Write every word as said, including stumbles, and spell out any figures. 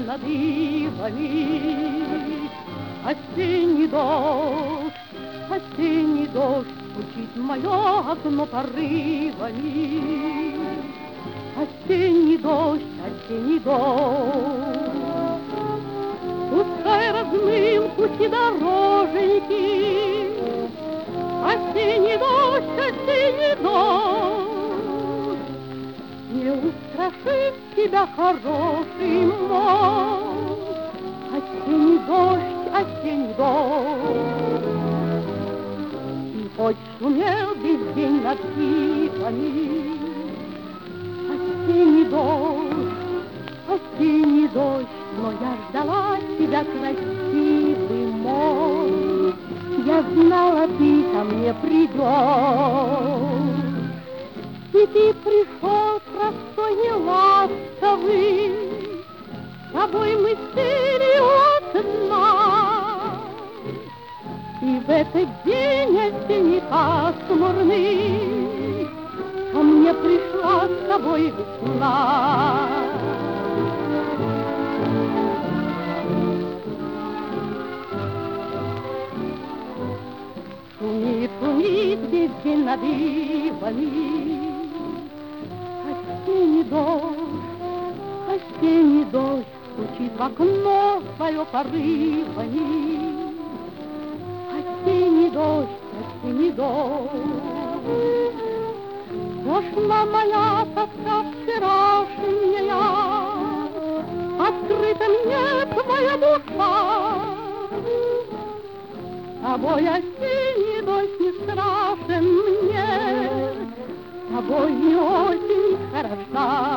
над ивами. Осенний дождь, осенний дождь стучит в мое окно порывами. Осенний дождь, осенний дождь, пускай размыл пути дороженьки. Осенний дождь, осенний дождь, не устрашит тебя хороший мой. Осенний дождь, осенний дождь, и хоть шумел весь день над ивами. Осенний дождь, осенний дождь, но я ждала тебя, красивый мой. Я знала, ты ко мне придешь, и ты пришел простой, неласковый. С тобой мы сели от дна, и в этот день осенний пасмурный ко мне пришла с тобой весна. Шумит, шумит весь день над ивами. Осенний дождь, осенний дождь стучит в окно свое порывами. Осенний дождь, осенний дождь, пошла моя тоска вчерашняя, открыта мне твоя душа. С тобой осенний дождь не страшен мне, с тобой не очень хороша.